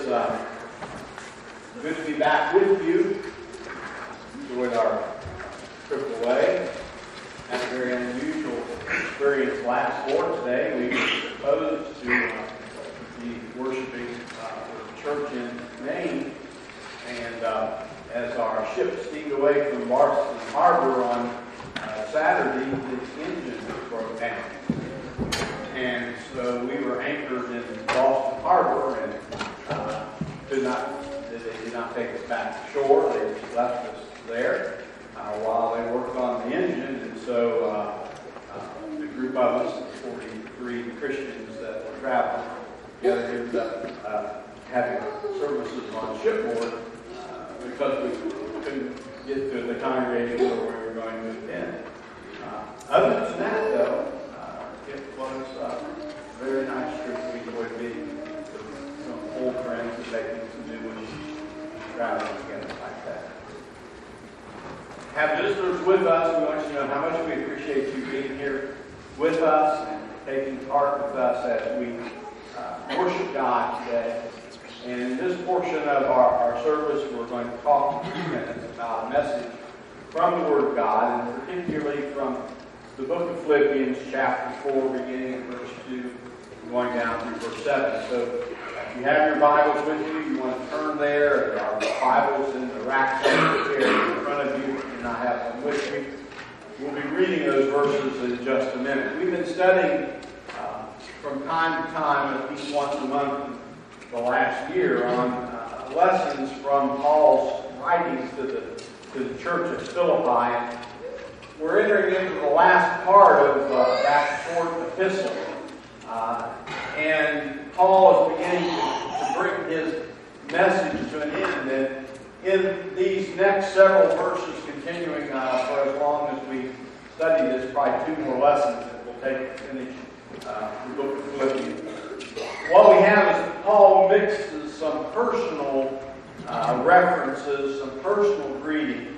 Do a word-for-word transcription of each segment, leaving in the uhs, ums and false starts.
uh, good to be back with you. Enjoyed our trip away. Had a very unusual experience last Lord's Day. We were supposed to uh, be worshiping uh, the church in Maine, and uh, as our ship steamed away from Boston Harbor on uh, Saturday, the engine broke down. And so we were anchored in Boston Harbor, and uh, could not, they did not take us back to shore. They just left us there uh, while they worked on the engine. And so uh, uh, the group of us, forty-three Christians that were traveling together, ended up uh, having services on shipboard uh, because we couldn't get to the congregation where we were going to attend. Uh, other than that, though, it was uh, a very nice trip. We enjoyed meeting with some old friends and making some new ones, traveling together like that. Have visitors with us. We want you to know how much we appreciate you being here with us and taking part with us as we uh, worship God today. And in this portion of our, our service, we're going to talk in a few minutes about a message from the Word of God, and particularly from the book of Philippians, chapter four, beginning at verse two, going down through verse seven. So if you have your Bibles with you, you want to turn there. There are Bibles in the rack here in front of you. If you not have them with you, we'll be reading those verses in just a minute. We've been studying uh, from time to time, at least once a month the last year, on uh, lessons from Paul's writings to the, to the church of Philippi. We're entering into the last part of uh, that short epistle. Uh, and Paul is beginning to, to bring his message to an end. And in these next several verses, continuing uh, for as long as we study this, probably two more lessons that we'll take to finish uh, the book of Philippians. What we have is that Paul mixes some personal uh, references, some personal greetings,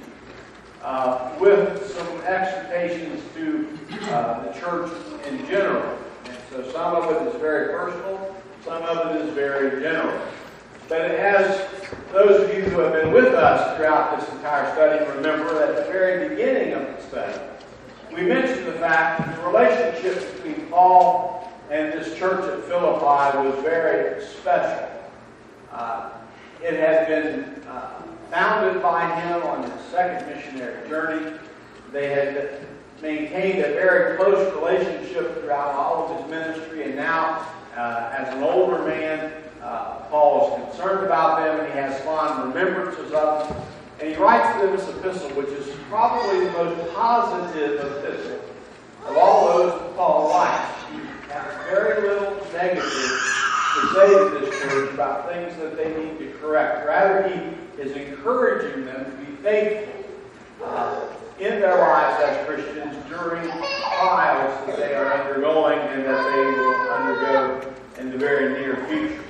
Uh, with some exhortations to uh, the church in general. And so some of it is very personal, some of it is very general. But as those of you who have been with us throughout this entire study remember, at the very beginning of the study, we mentioned the fact that the relationship between Paul and this church at Philippi was very special. Uh, it had been uh, founded by him on his second missionary journey. They had maintained a very close relationship throughout all of his ministry, and now, uh, as an older man, uh, Paul is concerned about them, and he has fond remembrances of them. And he writes them this epistle, which is probably the most positive epistle of all those that Paul writes. He has very little negative to say to this church about things that they need to correct. Rather, he is encouraging them to be faithful uh, in their lives as Christians during trials that they are undergoing and that they will undergo in the very near future.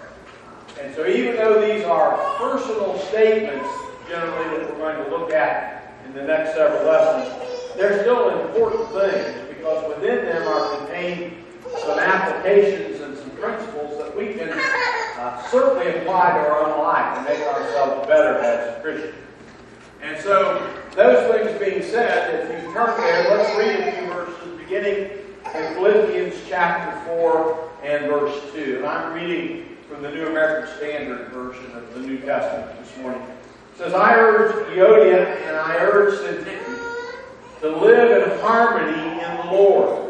And so even though these are personal statements, generally, that we're going to look at in the next several lessons, they're still important things because within them are contained some applications and some principles that we can uh, certainly apply to our own life and make ourselves better as Christians. And so, those things being said, if you turn there, let's read a few verses beginning in Philippians chapter four and verse two. And I'm reading from the New American Standard Version of the New Testament this morning. It says, I urge Euodia and I urge Syntyche to live in harmony in the Lord.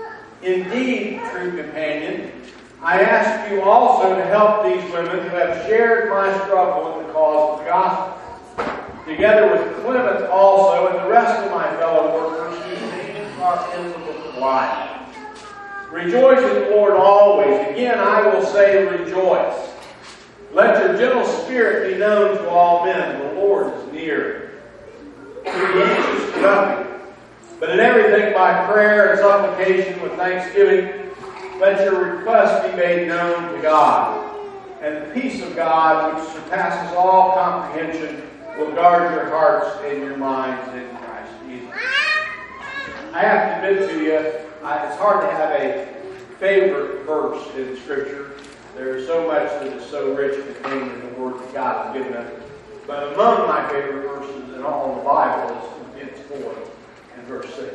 Indeed, true companion, I ask you also to help these women who have shared my struggle in the cause of the gospel, together with Clement also and the rest of my fellow workers whose names are in the book of life. Rejoice in the Lord always. Again, I will say rejoice. Let your gentle spirit be known to all men. The Lord is near. Be anxious for nothing, but in everything by prayer and supplication with thanksgiving, let your requests be made known to God. And the peace of God, which surpasses all comprehension, will guard your hearts and your minds in Christ Jesus. I have to admit to you, I, it's hard to have a favorite verse in Scripture. There is so much that is so rich contained in the Word that God has given us. But among my favorite verses in all the Bible is Philippians four and verse six.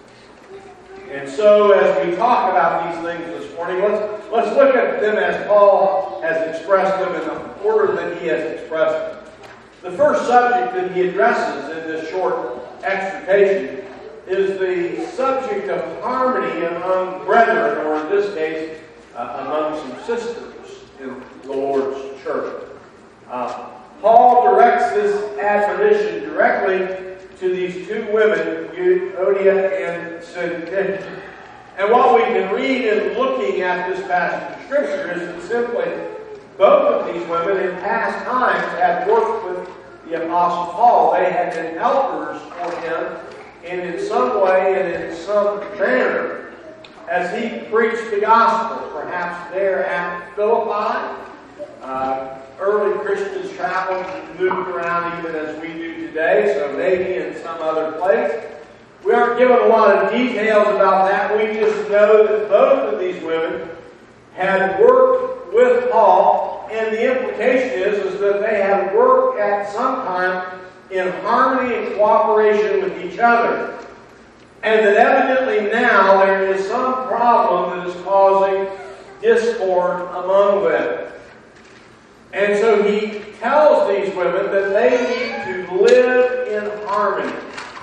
And so as we talk about these things this morning, let's, let's look at them as Paul has expressed them in the order that he has expressed them. The first subject that he addresses in this short exhortation is the subject of harmony among brethren, or in this case, uh, among some sisters in the Lord's church. Uh, Paul directs this admonition directly to these two women, Euodia and Syntyche. And what we can read in looking at this passage of Scripture is that simply both of these women in past times had worked with the Apostle Paul. They had been helpers for him, and in some way and in some manner, as he preached the gospel, perhaps there at Philippi. Uh, early Christians traveled and moved around even as we do today, so maybe in some other place. We aren't given a lot of details about that. We just know that both of these women had worked with Paul, and the implication is, is that they had worked at some time in harmony and cooperation with each other. And that evidently now there is some problem that is causing discord among them. And so he tells these women that they need to live in harmony.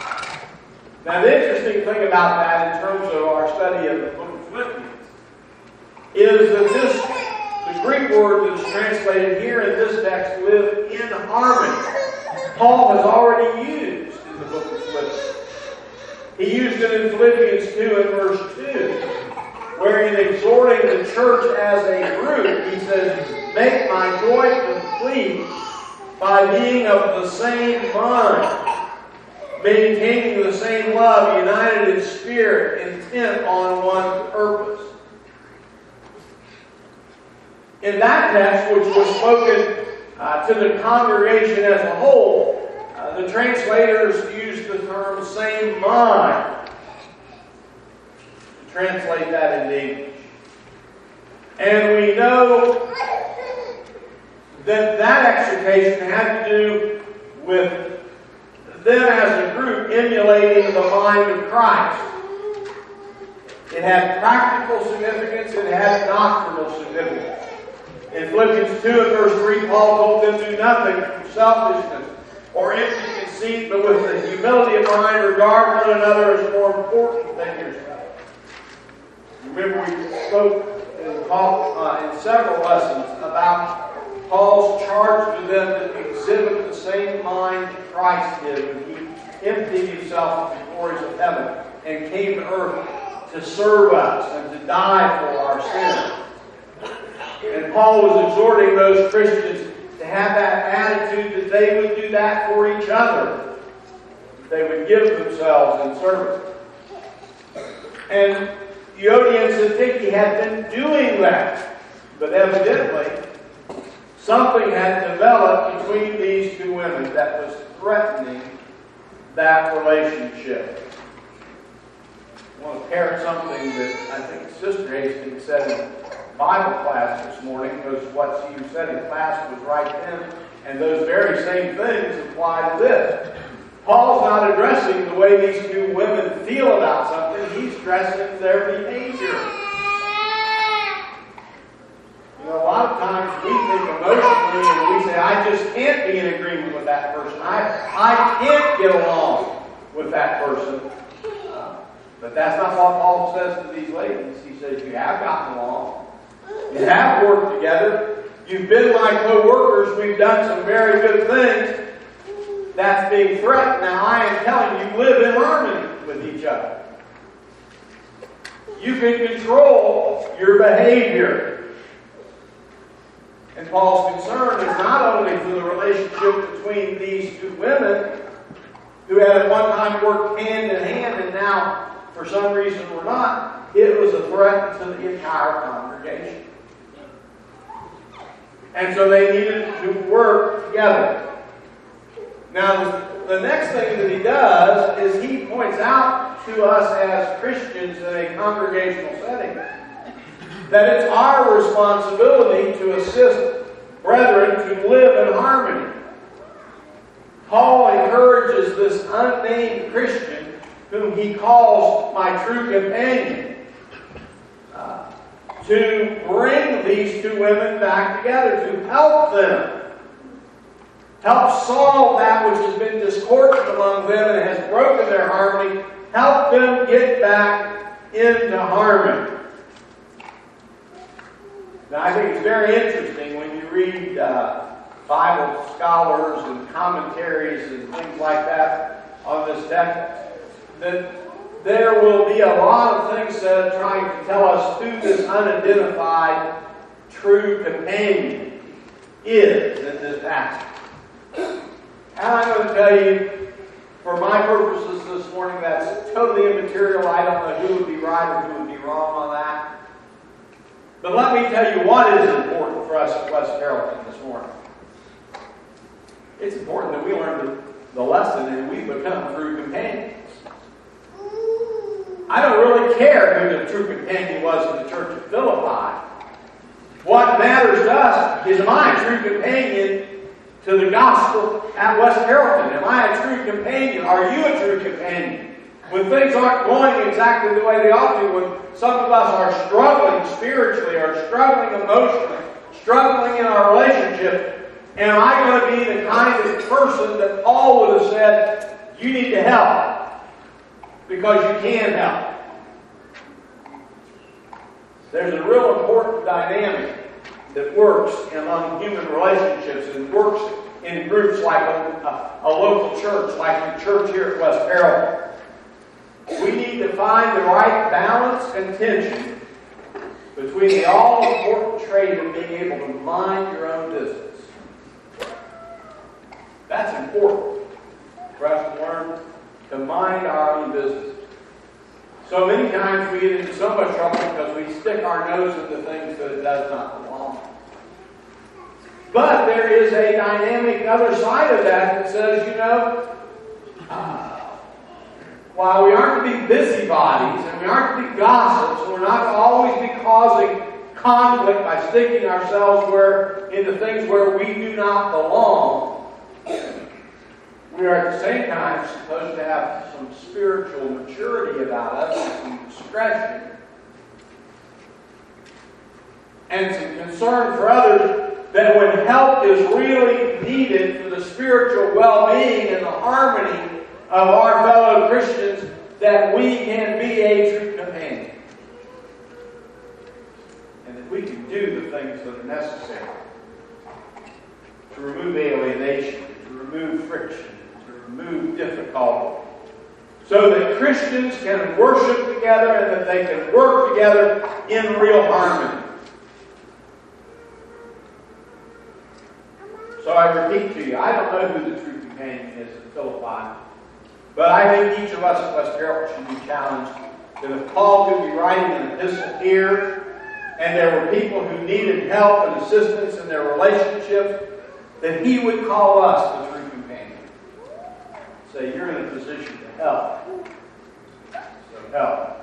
Now the interesting thing about that in terms of our study of the book of Philippians is that this, the Greek word that is translated here in this text, live in harmony, Paul has already used in the book of Philippians. He used it in Philippians two and verse two, where in exhorting the church as a group, he says, "Make my joy complete by being of the same mind, maintaining the same love, united in spirit, intent on one purpose." In that text, which was spoken uh, to the congregation as a whole, uh, the translators used the term "same mind" to translate that into English. And we know that that exhortation had to do with them as a group emulating the mind of Christ. It had practical significance, it had doctrinal significance. In Philippians two and verse three, Paul told them, "Do nothing from selfishness or empty conceit, but with the humility of mind regard one another as more important than yourself." Remember, we spoke and talked uh, in several lessons about Paul's charge to them to exhibit the same mind Christ did when he emptied himself of the glories of heaven and came to earth to serve us and to die for our sins. And Paul was exhorting those Christians to have that attitude that they would do that for each other. They would give themselves in service. And Euodia and Syntyche had been doing that. But evidently, something had developed between these two women that was threatening that relationship. I want to parrot something that I think Sister Hastings said in Bible class this morning, because what she said in class was right then, and those very same things apply to this. Paul's not addressing the way these two women feel about something, he's addressing their behavior. You know, a lot of times we think emotionally and we say, "I just can't be in agreement with that person. I, I can't get along with that person." Uh, but that's not what Paul says to these ladies. He says, you have gotten along. You have worked together. You've been my co-workers. We've done some very good things. That's being threatened. Now I am telling you, live in harmony with each other. You can control your behavior. And Paul's concern is not only for the relationship between these two women, who had at one time worked hand in hand and now, for some reason, were not. It was a threat to the entire congregation. And so they needed to work together. Now, the next thing that he does is he points out to us as Christians in a congregational setting that it's our responsibility to assist brethren to live in harmony. Paul encourages this unnamed Christian, whom he calls my true companion, uh, to bring these two women back together, to help them, help solve that which has been discordant among them and has broken their harmony, help them get back into harmony. Now, I think it's very interesting when you read uh, Bible scholars and commentaries and things like that on this text, that there will be a lot of things said trying to tell us who this unidentified true companion is in this passage. And I'm going to tell you, for my purposes this morning, that's totally immaterial. I don't know who would be right or who would be wrong on that. But let me tell you what is important for us at West Carrollton this morning. It's important that we learn the, the lesson and we become true companions. I don't really care who the true companion was in the church of Philippi. What matters to us is, am I a true companion to the gospel at West Carrollton? Am I a true companion? Are you a true companion? When things aren't going exactly the way they ought to, when some of us are struggling spiritually, or struggling emotionally, struggling in our relationship, am I going to be the kind of person that Paul would have said, you need to help? Because you can help. There's a real important dynamic that works among human relationships and works in groups like a, a, a local church, like the church here at West Carrollton. We need to find the right balance and tension between the all-important trait of being able to mind your own business. That's important for us to learn to mind our own business. So many times we get into so much trouble because we stick our nose into things that it does not belong. But there is a dynamic other side of that that says, you know, uh, while we aren't to be busybodies and we aren't to be gossips, and we're not to always be causing conflict by sticking ourselves where into things where we do not belong, we are at the same time supposed to have some spiritual maturity about us, and some discretion, and some concern for others, that when help is really needed for the spiritual well-being and the harmony of our fellow Christians, that we can be a true companion. And that we can do the things that are necessary to remove alienation, to remove friction, to remove difficulty, so that Christians can worship together and that they can work together in real harmony. So I repeat to you, I don't know who the true companion is at Philippi, but I think each of us at West Carrollton should be challenged that if Paul could be writing an epistle here, and there were people who needed help and assistance in their relationships, that he would call us the true companion. Say, you're in a position to help. So help.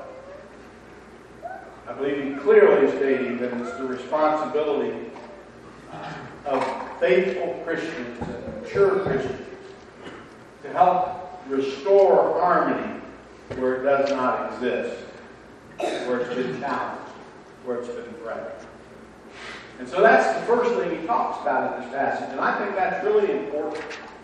I believe he clearly is stating that it's the responsibility of faithful Christians and mature Christians to help restore harmony where it does not exist, where it's been challenged, where it's been threatened. And so that's the first thing he talks about in this passage, and I think that's really important.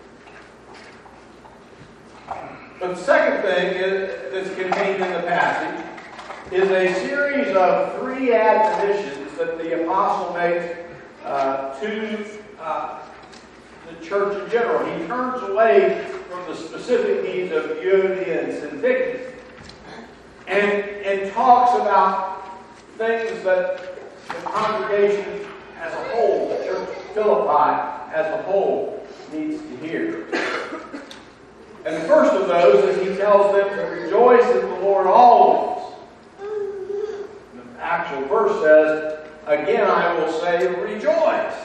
But the second thing is, that's contained in the passage is a series of three admonitions that the apostle makes uh, to uh, the church in general. He turns away from the specific needs of Euodia and Syntyche and, and talks about things that the congregation as a whole, the church of Philippi as a whole, needs to hear. And the first of those is he tells them to rejoice in the Lord always. The actual verse says, again I will say, rejoice.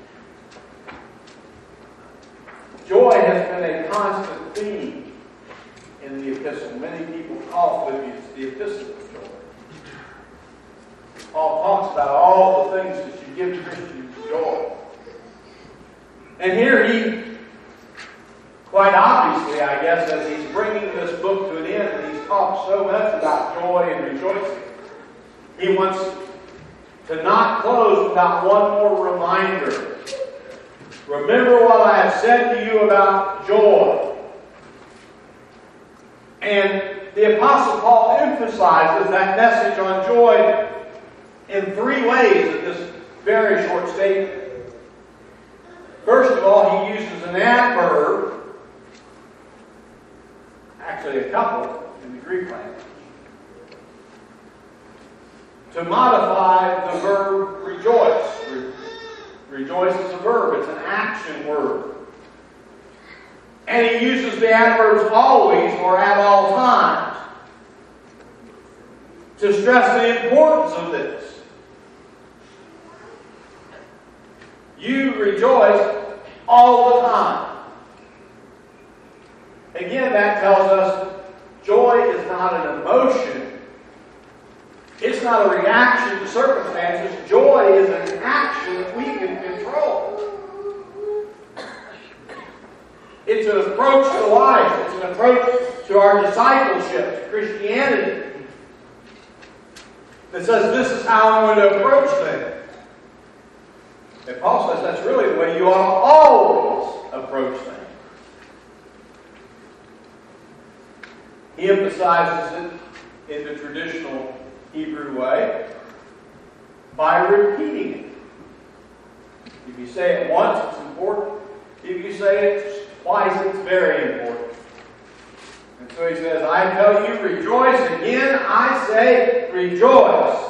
Joy has been a constant theme in the epistle. Many people call Philippians the epistle of joy. Paul talks about all the things that should give Christians joy. And here he, quite obviously, I guess, as he's bringing this book to an end, and he's talked so much about joy and rejoicing, he wants to not close without one more reminder. Remember what I have said to you about joy. And the Apostle Paul emphasizes that message on joy in three ways in this very short statement. First of all, he uses an adverb, actually a couple in the Greek language, to modify the verb rejoice. Re- rejoice is a verb, it's an action word. And he uses the adverbs always or at all times to stress the importance of this. You rejoice all the time. Again, that tells us joy is not an emotion. It's not a reaction to circumstances. Joy is an action that we can control. It's an approach to life. It's an approach to our discipleship, to Christianity, that says this is how I'm going to approach things. And Paul says that's really the way you ought to always approach things. He emphasizes it in the traditional Hebrew way by repeating it. If you say it once, it's important. If you say it twice, it's very important. And so he says, I tell you, rejoice. Again, I say, rejoice.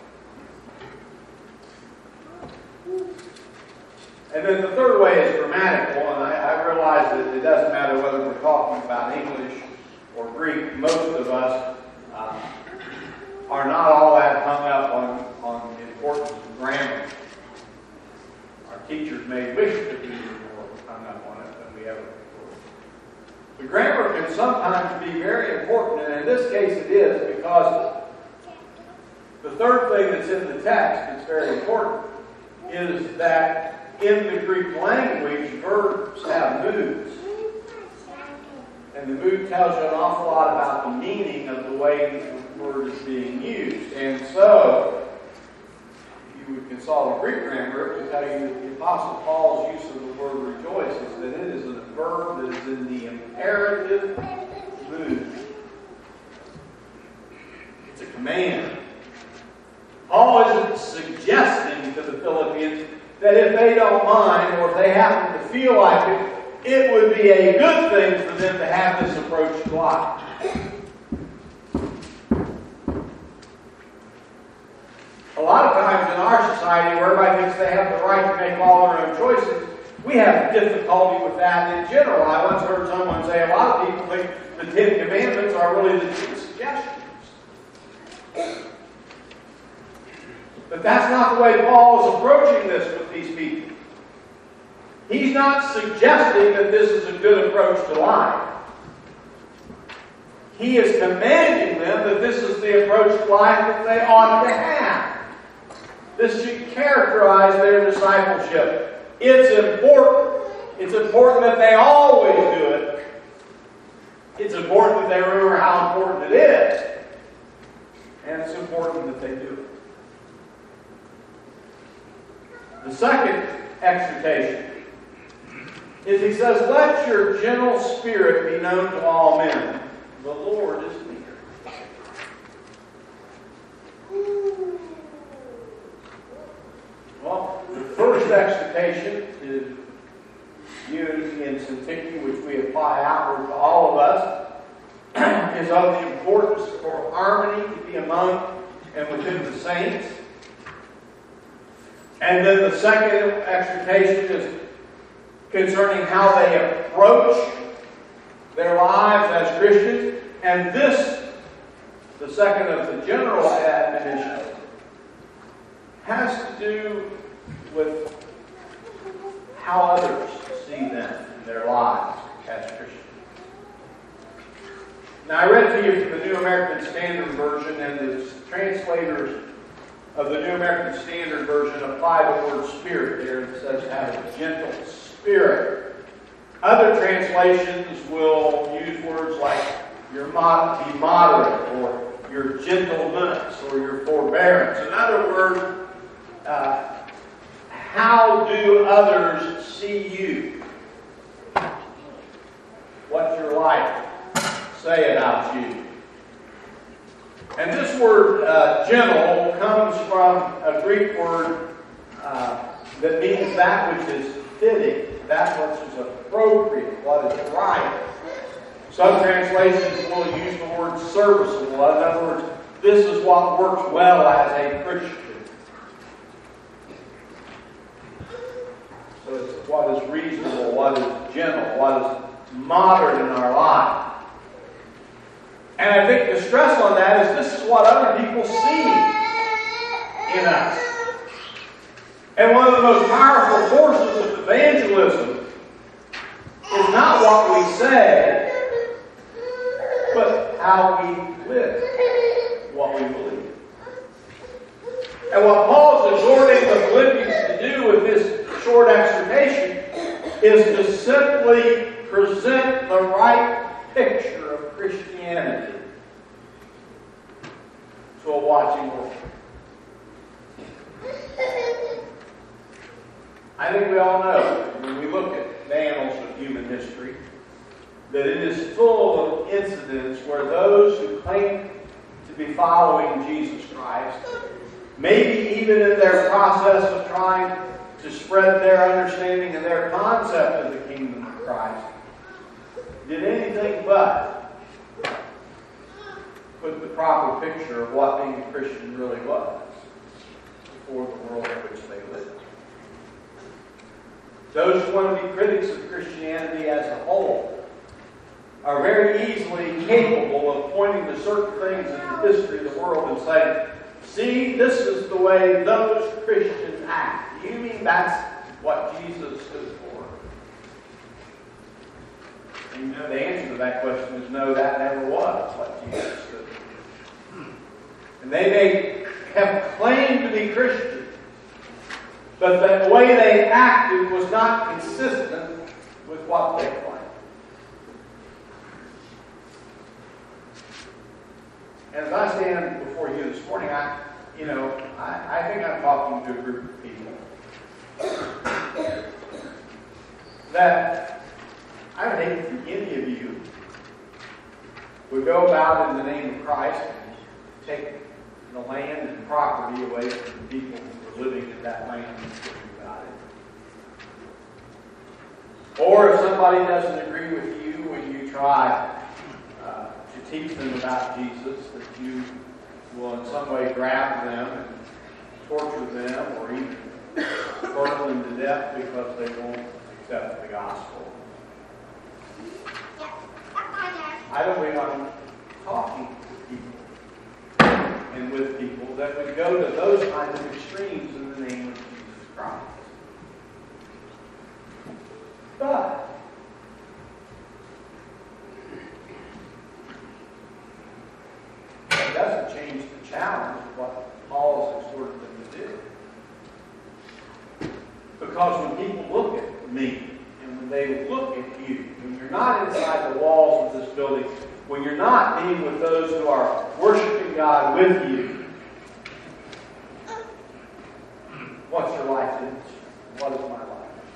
And then the third way is grammatical, and I, I realize that it doesn't matter whether we're talking about English or Greek. Most of us uh, are not all that hung up on, on the importance of grammar. Our teachers may wish to be more hung up on it than we ever were. The grammar can sometimes be very important, and in this case it is, because the third thing that's in the text that's very important is that in the Greek language, verbs have moods. And the mood tells you an awful lot about the meaning of the way the word is being used. And so, if you would consult a Greek grammar, it would tell you that the Apostle Paul's use of the word rejoice is that it is a verb that is in the imperative mood. It's a command. Paul isn't suggesting to the Philippians that if they don't mind, or if they happen to feel like it, it would be a good thing for them to have this approach to life. A lot of times in our society, where everybody thinks they have the right to make all their own choices, we have difficulty with that in general. I once heard someone say a lot of people think the Ten Commandments are really the two suggestions. But that's not the way Paul is approaching this with these people. He's not suggesting that this is a good approach to life. He is commanding them that this is the approach to life that they ought to have. This should characterize their discipleship. It's important. It's important that they always do it. It's important that they remember how important it is. And it's important that they do it. The second exhortation is he says, let your gentle spirit be known to all men. The Lord is near. Well, the first exhortation is unity in syntyche, which we apply outward to all of us, is of the importance for harmony to be among and within the saints. And then the second exhortation is concerning how they approach their lives as Christians. And this, the second of the general admonition, has to do with how others see them in their lives as Christians. Now, I read to you from the New American Standard Version, and the translators of the New American Standard Version apply the word spirit there. It says have a gentle spirit. Other translations will use words like your mod- be moderate, or your gentleness, or your forbearance. In other words, uh, how do others see you? What's your life say about you? And this word, uh, gentle, comes from a Greek word uh, that means that which is fitting, that which is appropriate, what is right. Some translations will use the word serviceable. In other words, this is what works well as a Christian. So it's what is reasonable, what is gentle, what is moderate in our life. And I think the stress on that is this is what other people see in us. And one of the most powerful forces of evangelism is not what we say, but how we live, what we believe. And what Paul is exhorting the Philippians to do with this short exhortation is to simply present the right picture of Christianity to a watching world. I think we all know, when we look at the annals of human history, that it is full of incidents where those who claim to be following Jesus Christ, maybe even in their process of trying to spread their understanding and their concept of the kingdom of Christ, did anything but put the proper picture of what being a Christian really was before the world in which they lived. Those who want to be critics of Christianity as a whole are very easily capable of pointing to certain things in the history of the world and saying, see, this is the way those Christians act. You mean that's what Jesus stood for? And you know the answer to that question is no, that never was what Jesus stood for. And they may have claimed to be Christians, but the way they acted was not consistent with what they claimed. And as I stand before you this morning, I, you know, I, I think I'm talking to a group of people that I would hate for any of you would go about in the name of Christ and take the land and property away from the people who were living in that land and thinking about it. Or if somebody doesn't agree with you when you try uh, to teach them about Jesus, that you will in some way grab them and torture them or even burn them to death because they won't accept the gospel. I don't believe I'm talking to people and with people that would go to those kinds of extremes in the name of Jesus Christ. But it doesn't change the challenge of what Paul has exhorted them to do. Because when people look at me, and when they look at you, when you're not inside the walls of this building, when you're not being with those who are worshiping God with you, what's your life in? What is my life?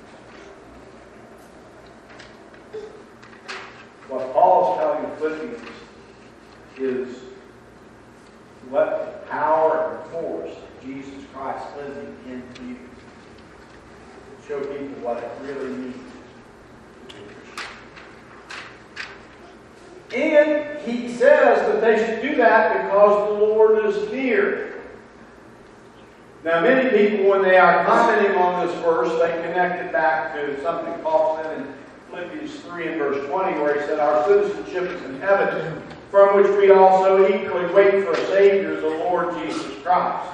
What Paul is telling the Philippians is let the power and force of Jesus Christ living in you show people what it really means to be a Christian. And he says that they should do that because the Lord is near. Now, many people, when they are commenting on this verse, they connect it back to something Paul said in Philippians three and verse twenty, where he said, our citizenship is in heaven, from which we also eagerly wait for a Savior, the Lord Jesus Christ.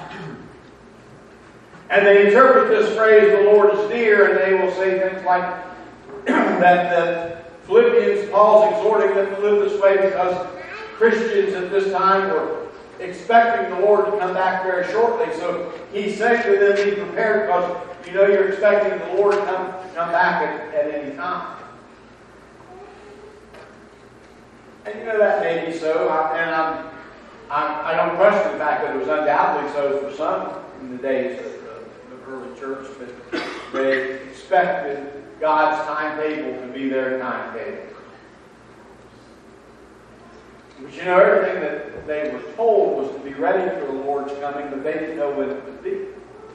And they interpret this phrase, the Lord is near, and they will say things like that the Philippians, Paul's exhorting them to live this way because Christians at this time were expecting the Lord to come back very shortly. So he's saying to them, be prepared, because you know you're expecting the Lord to come, come back at, at any time. And you know that may be so, I, and I'm, I'm, I don't question the fact that it was undoubtedly so for some in the days of the, the early church, but they expected God's timetable to be their timetable. But you know, everything that they were told was to be ready for the Lord's coming, but they didn't know when it would be.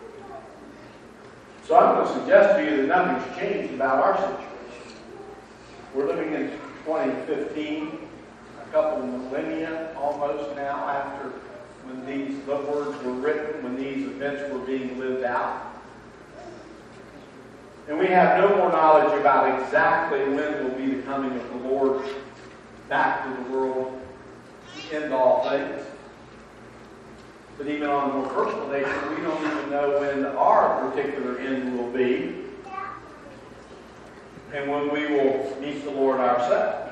So I'm going to suggest to you that nothing's changed about our situation. We're living in twenty fifteen, a couple of millennia almost now after when these the words were written, when these events were being lived out. And we have no more knowledge about exactly when will be the coming of the Lord back to the world to end all things. But even on a more personal nature, we don't even know when our particular end will be and when we will meet the Lord ourselves.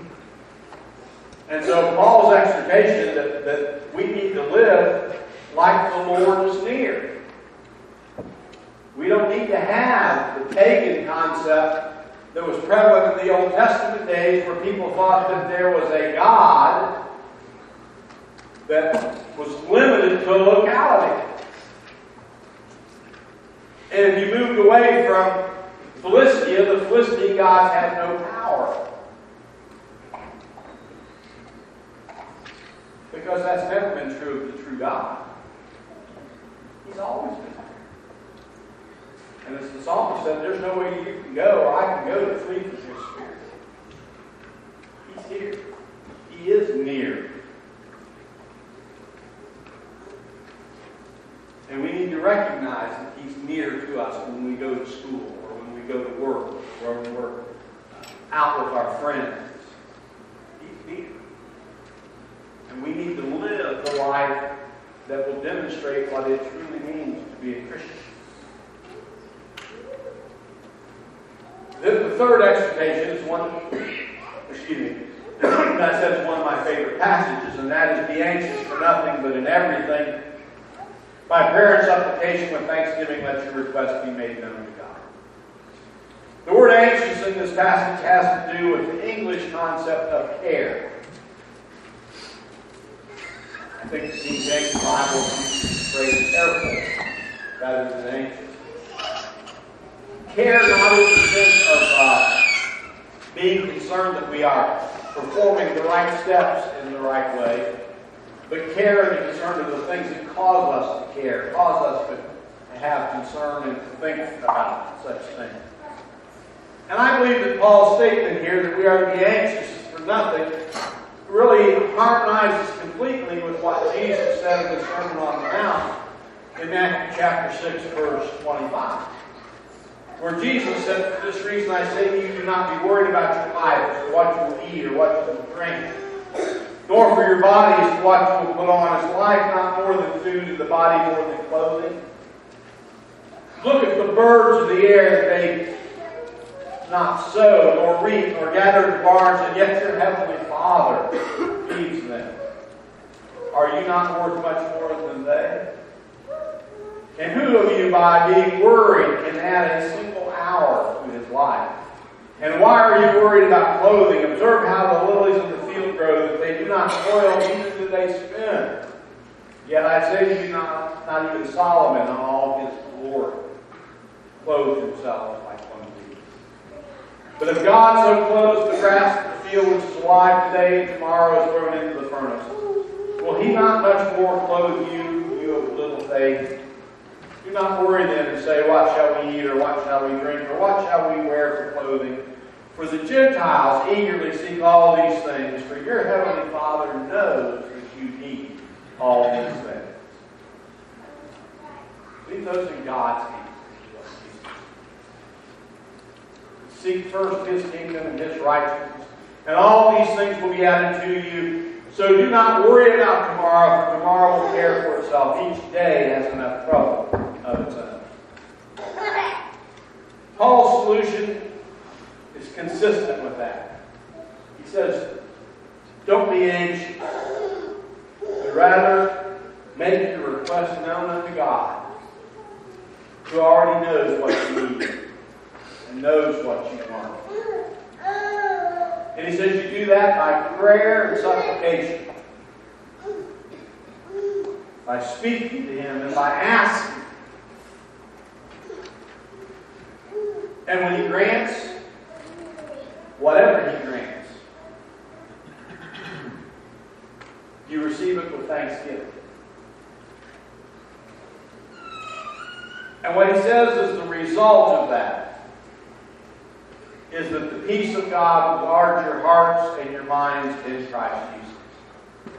And so Paul's exhortation that, that we need to live like the Lord is near. We don't need to have the pagan concept that was prevalent in the Old Testament days, where people thought that there was a God that was limited to a locality. And if you moved away from Philistia, the Philistine gods had no power. Because that's never been true of the true God. He's always been there. And as the psalmist said, there's no way you can go, or I can go to flee from His Spirit. He's here. He is near. And we need to recognize that He's near to us when we go to school, or when we go to work, or when we're out with our friends. He's near. And we need to live the life that will demonstrate what it truly means to be a Christian. The third exhortation is one, excuse me, that says one of my favorite passages, and that is, be anxious for nothing, but in everything, by prayer and supplication with thanksgiving, let your requests be made known to God. The word anxious in this passage has to do with the English concept of care. I think the King James Bible uses the phrase careful rather than anxious. Care not in the sense of uh, being concerned that we are performing the right steps in the right way, but care in the concern of the things that cause us to care, cause us to have concern and to think about such things. And I believe that Paul's statement here that we are to be anxious for nothing really harmonizes completely with what Jesus said in the Sermon on the Mount in Matthew chapter six, verse twenty-five. Where Jesus said, for this reason I say to you, do not be worried about your life as to what you will eat or what you will drink, nor for your body as to what you will put on. Is life not more than food, and the body more than clothing? Look at the birds of the air, that they not sow, nor reap, nor gather into barns, and yet your heavenly Father feeds them. Are you not worth much more than they? And who of you, by being worried, can add a single hour to his life? And why are you worried about clothing? Observe how the lilies of the field grow, that they do not toil, neither do they spin. Yet I say to you, not, not even Solomon in all his glory clothed himself like one of these. But if God so clothes the grass of the field, which is alive today and tomorrow is thrown into the furnace, will He not much more clothe you, you of little faith? Do not worry then and say, what shall we eat, or what shall we drink, or what shall we wear for clothing? For the Gentiles eagerly seek all these things, for your heavenly Father knows that you need all these things. Leave those in God's hands. Seek first His kingdom and His righteousness, and all these things will be added to you. So do not worry about tomorrow, for tomorrow will care for itself. Each day has enough trouble of its own. Paul's solution is consistent with that. He says, don't be anxious, but rather much known unto God, who already knows what you need and knows what you want. And he says you do that by prayer and supplication, by speaking to him and by asking. And when he grants, whatever he grants, you receive it with thanksgiving. And what he says is the result of that is that the peace of God will guard your hearts and your minds in Christ Jesus.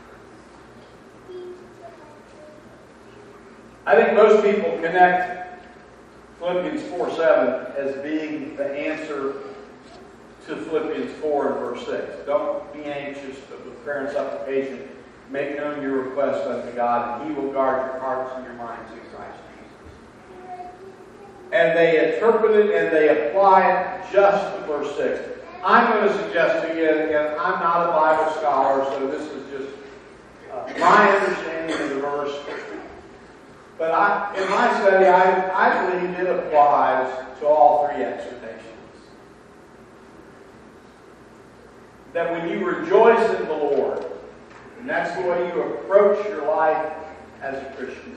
I think most people connect Philippians four seven as being the answer to Philippians four and verse six. Don't be anxious, but with prayer and supplication, make known your request unto God, and He will guard your hearts and your minds in Christ Jesus. And they interpret it and they apply it just to verse six. I'm going to suggest to you, and I'm not a Bible scholar, so this is just uh, my understanding of the verse. But I, in my study, I, I believe it applies to all three exhortations. That when you rejoice in the Lord, and that's the way you approach your life as a Christian,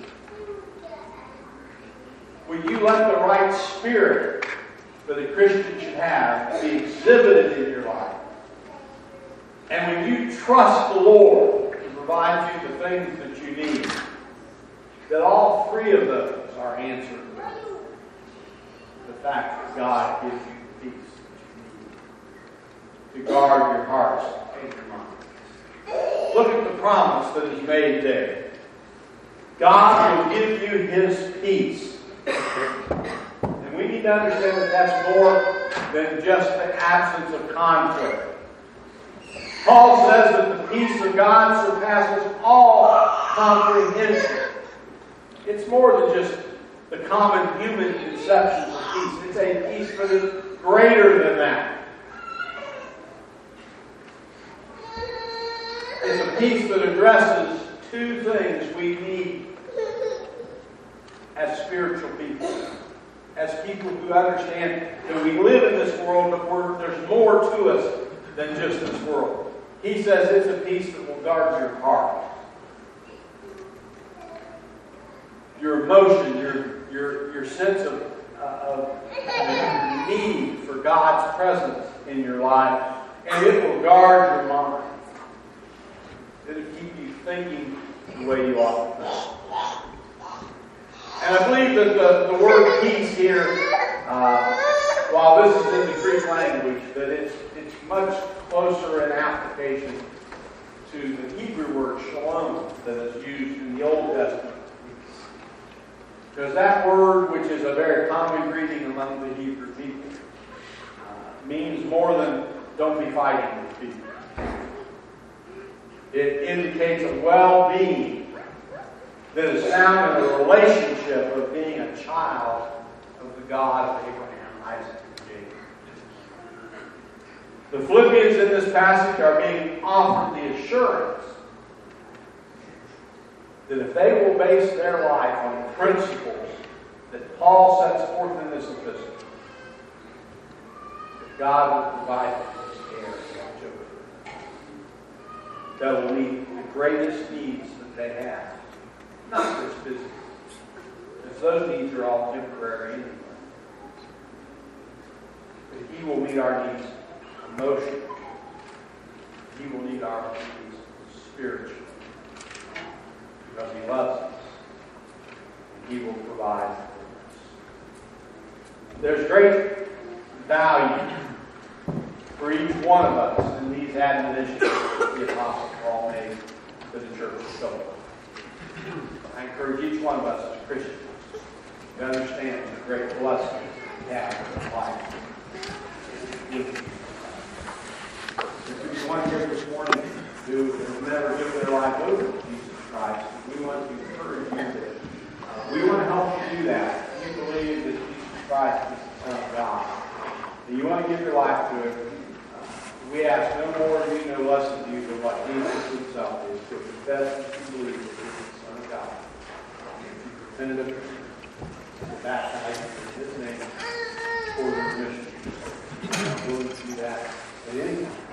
when you let the right spirit that a Christian should have be exhibited in your life, and when you trust the Lord to provide you the things that you need, that all three of those are answered with the fact that God gives you the peace that you need to guard your hearts and your minds. Look at the promise that is made there. God will give you His peace. And we need to understand that that's more than just the absence of conflict. Paul says that the peace of God surpasses all comprehension. It's more than just the common human conception of peace. It's a peace that is greater than that. It's a peace that addresses two things we need as spiritual people. As people who understand that we live in this world, but we're, there's more to us than just this world. He says it's a peace that will guard your heart. Your emotion, your, your, your sense of, uh, of your need for God's presence in your life. And it will guard your mind. It'll keep you thinking the way you ought to think. And I believe that the, the word peace here, uh, while this is in the Greek language, that it's, it's much closer in application to the Hebrew word shalom that is used in the Old Testament. Because that word, which is a very common greeting among the Hebrew people, uh, means more than don't be fighting with people. It indicates a well-being that is found in a relationship of being a child of the God of Abraham, Isaac, and Jacob. The Philippians in this passage are being offered the assurance that if they will base their life on the principles that Paul sets forth in this epistle, that God will provide them His care and watch over them, that will meet the greatest needs that they have. Not just physical, because those needs are all temporary anyway. But He will meet our needs emotionally. He will meet our needs spiritually. Because He loves us. And He will provide for us. There's great value for each one of us in these admonitions that the Apostle Paul made to the church of Philippi. I encourage each one of us as Christians to understand the great blessing we have in life. If there's one here this morning who has never given their life over to Jesus Christ, we want to encourage you that uh, we want to help you do that. If you believe that Jesus Christ is the Son of God, that you want to give your life to Him, uh, we ask no more of you, no less of you than what Jesus Himself is, to confess that you believe that He is the Son of God. definitive baptized in his name for the commission. I'm willing to do that at any time.